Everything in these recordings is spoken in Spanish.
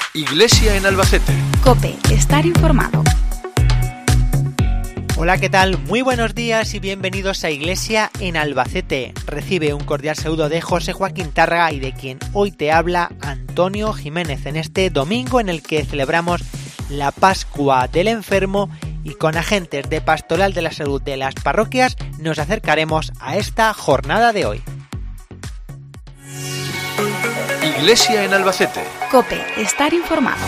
Iglesia en Albacete. COPE, estar informado. Hola, ¿qué tal? Muy buenos días y bienvenidos a Iglesia en Albacete. Recibe un cordial saludo de José Joaquín Tárraga y de quien hoy te habla Antonio Jiménez en este domingo en el que celebramos la Pascua del Enfermo y con agentes de Pastoral de la Salud de las parroquias nos acercaremos a esta jornada de hoy. Iglesia en Albacete. COPE, estar informado.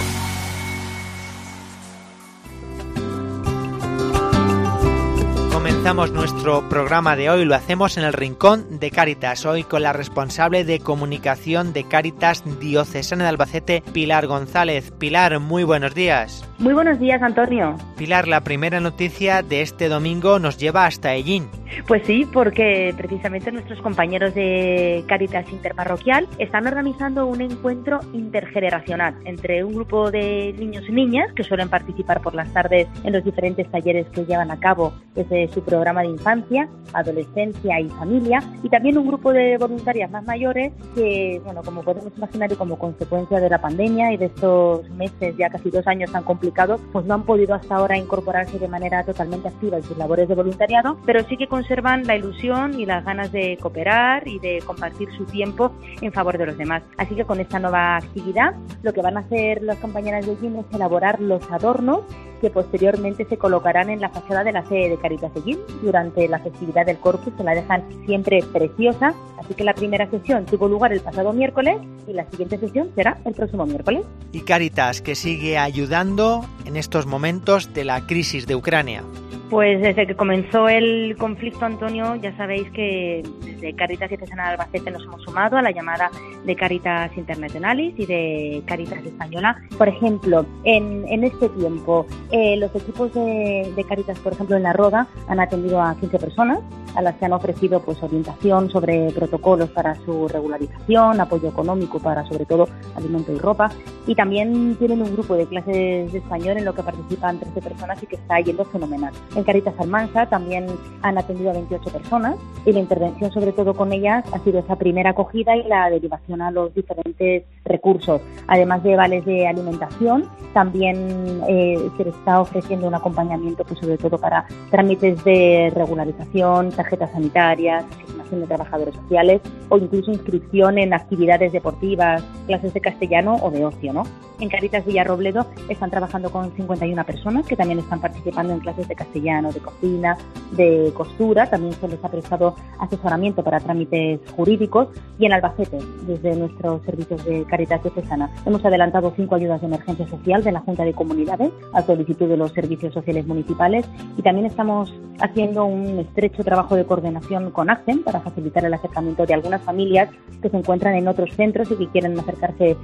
Comenzamos nuestro programa de hoy, lo hacemos en el Rincón de Cáritas, hoy con la responsable de comunicación de Cáritas Diocesana de Albacete, Pilar González. Pilar, muy buenos días. Muy buenos días, Antonio. Pilar, la primera noticia de este domingo nos lleva hasta Ellín. Pues sí, porque precisamente nuestros compañeros de Cáritas Interparroquial están organizando un encuentro intergeneracional entre un grupo de niños y niñas que suelen participar por las tardes en los diferentes talleres que llevan a cabo desde su programa de infancia, adolescencia y familia, y también un grupo de voluntarias más mayores que, bueno, como podemos imaginar y como consecuencia de la pandemia y de estos meses, ya casi 2 años tan complicados, pues no han podido hasta ahora incorporarse de manera totalmente activa en sus labores de voluntariado, pero sí que conservan la ilusión y las ganas de cooperar y de compartir su tiempo en favor de los demás. Así que con esta nueva actividad, lo que van a hacer las compañeras de Ellín es elaborar los adornos que posteriormente se colocarán en la fachada de la sede de Cáritas de Ellín. Durante la festividad del Corpus se la dejan siempre preciosa, así que la primera sesión tuvo lugar el pasado miércoles y la siguiente sesión será el próximo miércoles. Y Cáritas, que sigue ayudando en estos momentos de la crisis de Ucrania. Pues desde que comenzó el conflicto, Antonio, ya sabéis que desde Cáritas Diocesana de Albacete nos hemos sumado a la llamada de Cáritas Internationalis y de Cáritas Española. Por ejemplo, en este tiempo, los equipos de Cáritas, por ejemplo, en La Roda, han atendido a 15 personas, a las que han ofrecido pues orientación sobre protocolos para su regularización, apoyo económico para, sobre todo, alimento y ropa. Y también tienen un grupo de clases de español en lo que participan 13 personas y que está yendo fenomenal. En Cáritas Almansa también han atendido a 28 personas y la intervención sobre todo con ellas ha sido esa primera acogida y la derivación a los diferentes recursos. Además de vales de alimentación, también se les está ofreciendo un acompañamiento pues sobre todo para trámites de regularización, tarjetas sanitarias, asignación de trabajadores sociales o incluso inscripción en actividades deportivas, clases de castellano o de ocio, ¿no? En Cáritas Villarrobledo están trabajando con 51 personas que también están participando en clases de castellano, de cocina, de costura. También se les ha prestado asesoramiento para trámites jurídicos. Y en Albacete, desde nuestros servicios de Cáritas Diocesana, hemos adelantado 5 ayudas de emergencia social de la Junta de Comunidades a solicitud de los servicios sociales municipales y también estamos haciendo un estrecho trabajo de coordinación con ACCEN para facilitar el acercamiento de algunas familias que se encuentran en otros centros y que quieren acercarse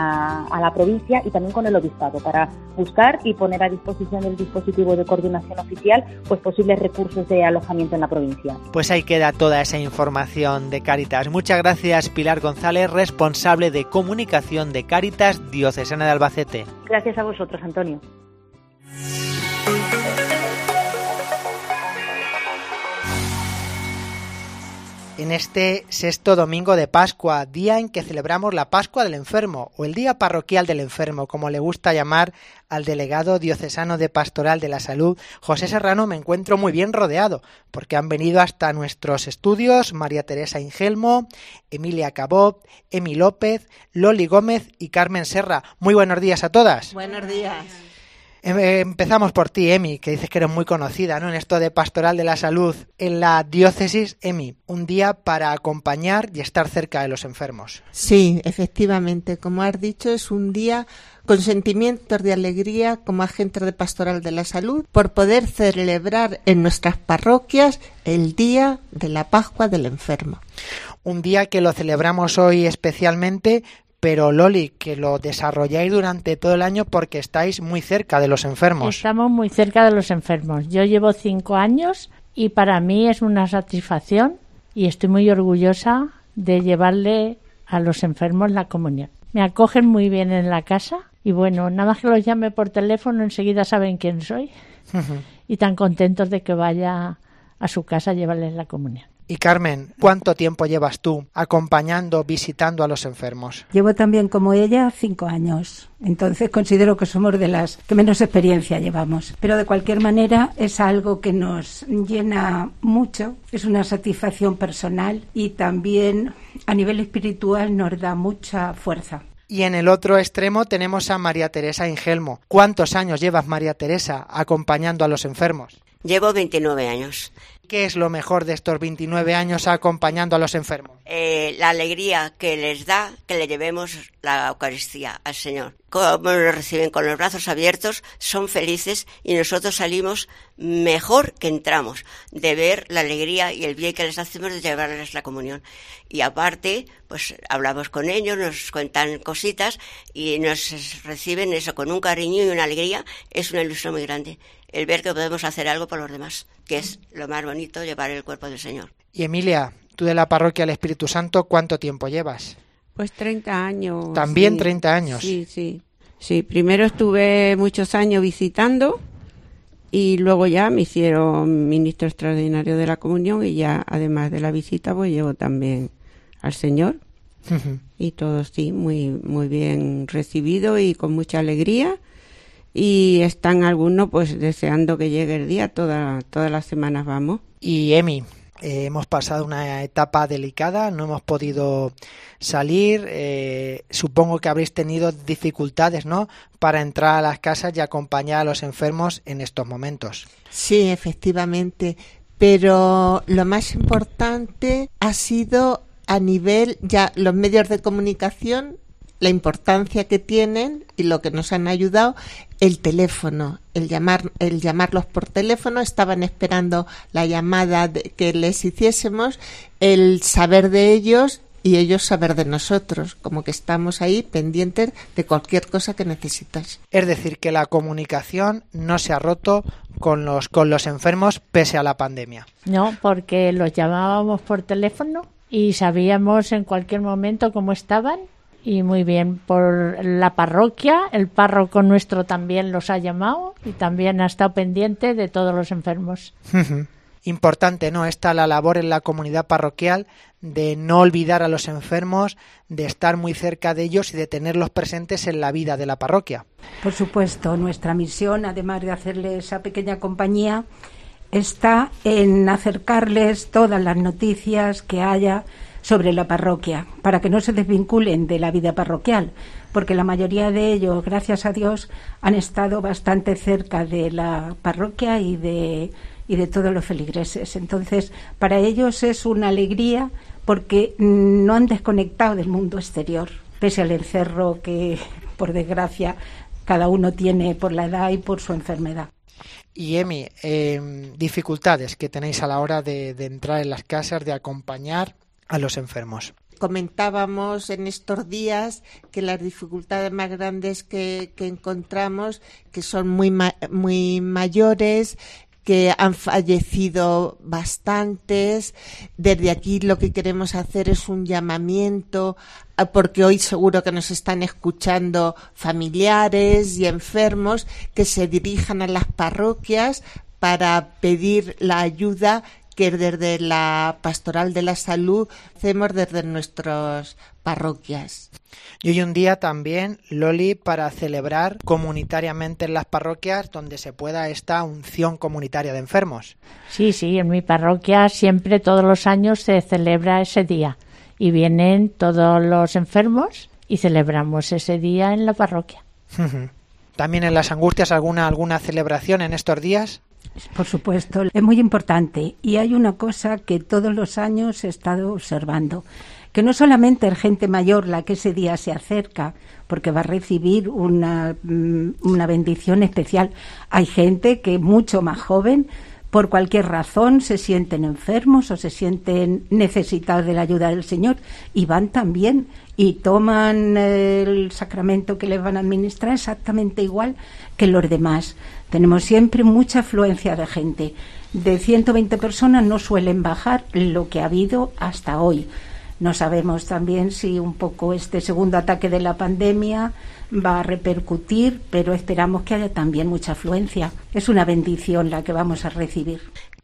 a la provincia, y también con el Obispado para buscar y poner a disposición del dispositivo de coordinación oficial pues posibles recursos de alojamiento en la provincia. Pues ahí queda toda esa información de Cáritas. Muchas gracias, Pilar González, responsable de comunicación de Cáritas Diocesana de Albacete. Gracias a vosotros, Antonio. En este sexto domingo de Pascua, día en que celebramos la Pascua del Enfermo, o el Día Parroquial del Enfermo, como le gusta llamar al delegado diocesano de Pastoral de la Salud, José Serrano, me encuentro muy bien rodeado, porque han venido hasta nuestros estudios María Teresa Ingelmo, Emilia Cabot, Emi López, Loli Gómez y Carmen Serra. Muy buenos días a todas. Buenos días. Empezamos por ti, Emi, que dices que eres muy conocida, ¿no?, en esto de Pastoral de la Salud en la diócesis. Emi, un día para acompañar y estar cerca de los enfermos. Sí, efectivamente, como has dicho, es un día con sentimientos de alegría como agente de Pastoral de la Salud por poder celebrar en nuestras parroquias el Día de la Pascua del Enfermo. Un día que lo celebramos hoy especialmente, pero Loli, que lo desarrolláis durante todo el año porque estáis muy cerca de los enfermos. Estamos muy cerca de los enfermos. Yo llevo 5 años y para mí es una satisfacción y estoy muy orgullosa de llevarle a los enfermos la comunión. Me acogen muy bien en la casa y bueno, nada más que los llame por teléfono enseguida saben quién soy y tan contentos de que vaya a su casa a llevarles la comunión. Y Carmen, ¿cuánto tiempo llevas tú acompañando, visitando a los enfermos? Llevo también como ella 5 años, entonces considero que somos de las que menos experiencia llevamos. Pero de cualquier manera es algo que nos llena mucho, es una satisfacción personal y también a nivel espiritual nos da mucha fuerza. Y en el otro extremo tenemos a María Teresa Ingelmo. ¿Cuántos años llevas, María Teresa, acompañando a los enfermos? Llevo 29 años. ¿Qué es lo mejor de estos 29 años acompañando a los enfermos? La alegría que les da que le llevemos la Eucaristía al Señor. Como nos reciben con los brazos abiertos, son felices y nosotros salimos mejor que entramos de ver la alegría y el bien que les hacemos de llevarles la comunión. Y aparte, pues hablamos con ellos, nos cuentan cositas y nos reciben eso con un cariño y una alegría. Es una ilusión muy grande el ver que podemos hacer algo por los demás, que es lo más bonito, llevar el cuerpo del Señor. Y Emilia, tú de la Parroquia del Espíritu Santo, ¿cuánto tiempo llevas? Pues 30 años. ¿También sí. 30 años? Sí, primero estuve muchos años visitando y luego ya me hicieron ministro extraordinario de la comunión y ya además de la visita pues llevo también al Señor. Uh-huh. Y todo sí, muy, muy bien recibido y con mucha alegría. Y están algunos pues deseando que llegue el día, todas las semanas vamos. Y Emi, hemos pasado una etapa delicada, no hemos podido salir, supongo que habréis tenido dificultades, ¿no?, para entrar a las casas y acompañar a los enfermos en estos momentos. Sí, efectivamente, pero lo más importante ha sido a nivel ya los medios de comunicación, la importancia que tienen y lo que nos han ayudado, el teléfono, el llamarlos por teléfono, estaban esperando la llamada que les hiciésemos, el saber de ellos y ellos saber de nosotros, como que estamos ahí pendientes de cualquier cosa que necesitas. Es decir, que la comunicación no se ha roto con los enfermos pese a la pandemia. No, porque los llamábamos por teléfono y sabíamos en cualquier momento cómo estaban. Y muy bien, por la parroquia, el párroco nuestro también los ha llamado y también ha estado pendiente de todos los enfermos. Importante, ¿no? Está la labor en la comunidad parroquial de no olvidar a los enfermos, de estar muy cerca de ellos y de tenerlos presentes en la vida de la parroquia. Por supuesto, nuestra misión, además de hacerles esa pequeña compañía, está en acercarles todas las noticias que haya sobre la parroquia, para que no se desvinculen de la vida parroquial, porque la mayoría de ellos, gracias a Dios, han estado bastante cerca de la parroquia y de todos los feligreses. Entonces, para ellos es una alegría porque no han desconectado del mundo exterior, pese al encerro que, por desgracia, cada uno tiene por la edad y por su enfermedad. Y Emi, dificultades que tenéis a la hora de entrar en las casas, de acompañar a los enfermos. Comentábamos en estos días que las dificultades más grandes que encontramos, que son muy mayores, que han fallecido bastantes. Desde aquí lo que queremos hacer es un llamamiento, porque hoy seguro que nos están escuchando familiares y enfermos, que se dirijan a las parroquias para pedir la ayuda que desde la Pastoral de la Salud hacemos desde nuestras parroquias. Y hoy un día también, Loli, para celebrar comunitariamente en las parroquias donde se pueda esta unción comunitaria de enfermos. Sí, en mi parroquia siempre, todos los años, se celebra ese día y vienen todos los enfermos y celebramos ese día en la parroquia. ¿También en las Angustias alguna celebración en estos días? Por supuesto, es muy importante y hay una cosa que todos los años he estado observando, que no solamente es gente mayor la que ese día se acerca porque va a recibir una bendición especial, hay gente que mucho más joven, por cualquier razón se sienten enfermos o se sienten necesitados de la ayuda del Señor y van también y toman el sacramento que les van a administrar exactamente igual que los demás. Tenemos siempre mucha afluencia de gente. De 120 personas no suelen bajar lo que ha habido hasta hoy. No sabemos también si un poco este segundo ataque de la pandemia va a repercutir, pero esperamos que haya también mucha afluencia. Es una bendición la que vamos a recibir.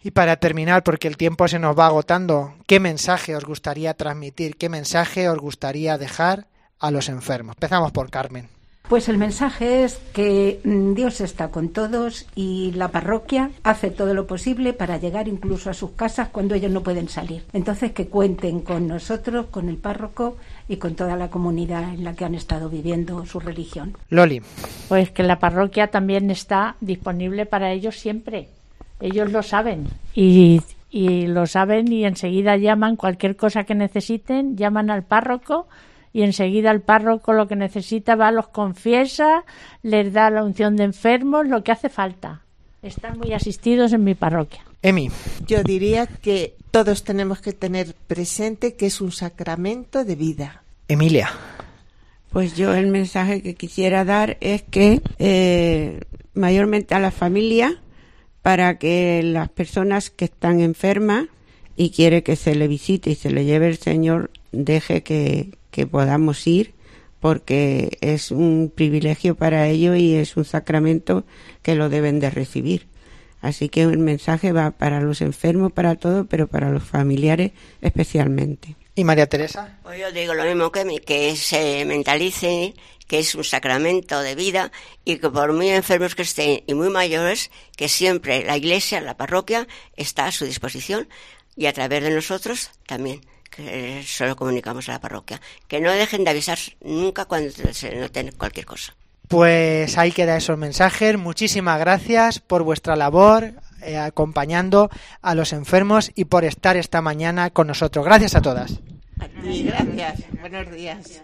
Y para terminar, porque el tiempo se nos va agotando, ¿qué mensaje os gustaría transmitir? ¿Qué mensaje os gustaría dejar a los enfermos? Empezamos por Carmen. Pues el mensaje es que Dios está con todos y la parroquia hace todo lo posible para llegar incluso a sus casas cuando ellos no pueden salir. Entonces que cuenten con nosotros, con el párroco y con toda la comunidad en la que han estado viviendo su religión. Loli. Pues que la parroquia también está disponible para ellos siempre. Ellos lo saben y lo saben y enseguida llaman cualquier cosa que necesiten, llaman al párroco y enseguida el párroco lo que necesita va, los confiesa, les da la unción de enfermos, lo que hace falta. Están muy asistidos en mi parroquia. Emi. Yo diría que todos tenemos que tener presente que es un sacramento de vida. Emilia. Pues yo el mensaje que quisiera dar es que mayormente a la familia, para que las personas que están enfermas y quiere que se le visite y se le lleve el Señor, deje que podamos ir, porque es un privilegio para ellos y es un sacramento que lo deben de recibir. Así que el mensaje va para los enfermos, para todos, pero para los familiares especialmente. ¿Y María Teresa? Pues yo digo lo mismo que se mentalicen que es un sacramento de vida y que por muy enfermos que estén y muy mayores, que siempre la Iglesia, la parroquia, está a su disposición y a través de nosotros también, que solo comunicamos a la parroquia. Que no dejen de avisar nunca cuando se noten cualquier cosa. Pues ahí queda esos mensajes. Muchísimas gracias por vuestra labor acompañando a los enfermos y por estar esta mañana con nosotros. Gracias a todas. A ti, gracias. Buenos días.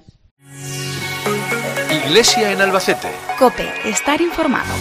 Iglesia en Albacete. COPE, estar informado.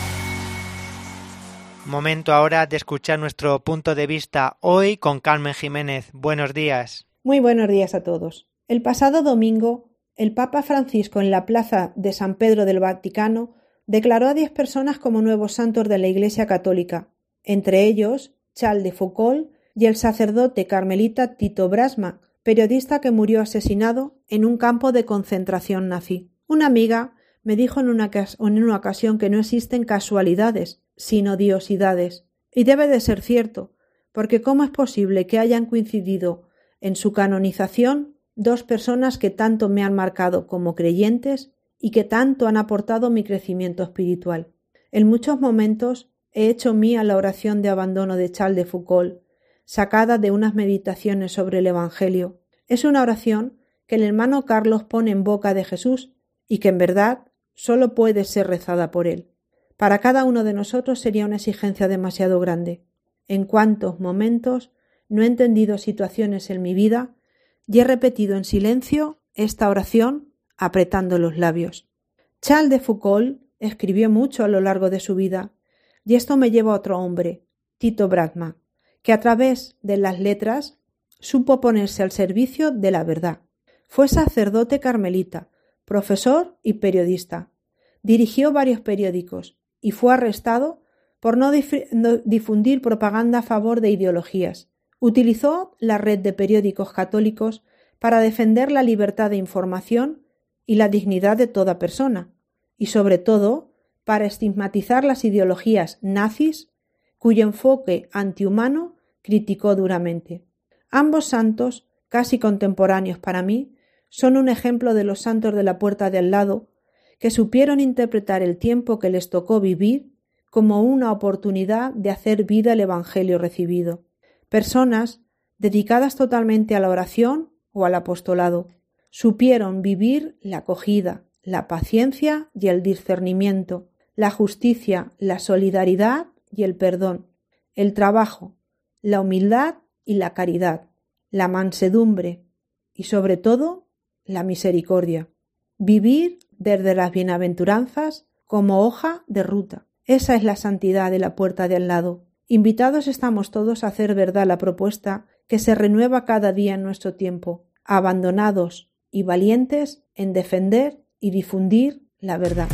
Momento ahora de escuchar nuestro punto de vista hoy con Carmen Jiménez. Buenos días. Muy buenos días a todos. El pasado domingo, el Papa Francisco en la plaza de San Pedro del Vaticano declaró a 10 personas como nuevos santos de la Iglesia Católica, entre ellos Charles de Foucauld y el sacerdote carmelita Tito Brasma, periodista que murió asesinado en un campo de concentración nazi. Una amiga me dijo en una ocasión que no existen casualidades, sino diosidades. Y debe de ser cierto, porque ¿cómo es posible que hayan coincidido en su canonización 2 personas que tanto me han marcado como creyentes y que tanto han aportado mi crecimiento espiritual? En muchos momentos he hecho mía la oración de abandono de Charles de Foucauld, sacada de unas meditaciones sobre el Evangelio. Es una oración que el hermano Carlos pone en boca de Jesús y que en verdad solo puede ser rezada por él. Para cada uno de nosotros sería una exigencia demasiado grande. En cuántos momentos no he entendido situaciones en mi vida y he repetido en silencio esta oración apretando los labios. Charles de Foucauld escribió mucho a lo largo de su vida y esto me lleva a otro hombre, Tito Brasma, que a través de las letras supo ponerse al servicio de la verdad. Fue sacerdote carmelita, profesor y periodista. Dirigió varios periódicos y fue arrestado por no difundir propaganda a favor de ideologías. Utilizó la red de periódicos católicos para defender la libertad de información y la dignidad de toda persona, y sobre todo para estigmatizar las ideologías nazis, cuyo enfoque antihumano criticó duramente. Ambos santos, casi contemporáneos para mí, son un ejemplo de los santos de la puerta de al lado, que supieron interpretar el tiempo que les tocó vivir como una oportunidad de hacer vida el Evangelio recibido. Personas dedicadas totalmente a la oración o al apostolado. Supieron vivir la acogida, la paciencia y el discernimiento, la justicia, la solidaridad y el perdón, el trabajo, la humildad y la caridad, la mansedumbre y, sobre todo, la misericordia. Vivir desde las bienaventuranzas como hoja de ruta. Esa es la santidad de la puerta de al lado. Invitados estamos todos a hacer verdad la propuesta que se renueva cada día en nuestro tiempo, abandonados y valientes en defender y difundir la verdad.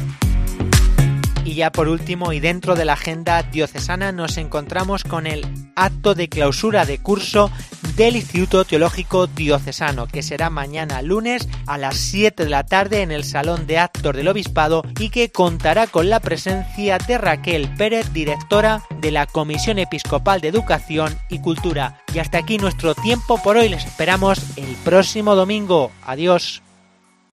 Y ya por último, y dentro de la agenda diocesana, nos encontramos con el acto de clausura de curso del Instituto Teológico Diocesano, que será mañana lunes a las 7 de la tarde en el Salón de Actos del Obispado y que contará con la presencia de Raquel Pérez, directora de la Comisión Episcopal de Educación y Cultura. Y hasta aquí nuestro tiempo por hoy. Les esperamos el próximo domingo. Adiós.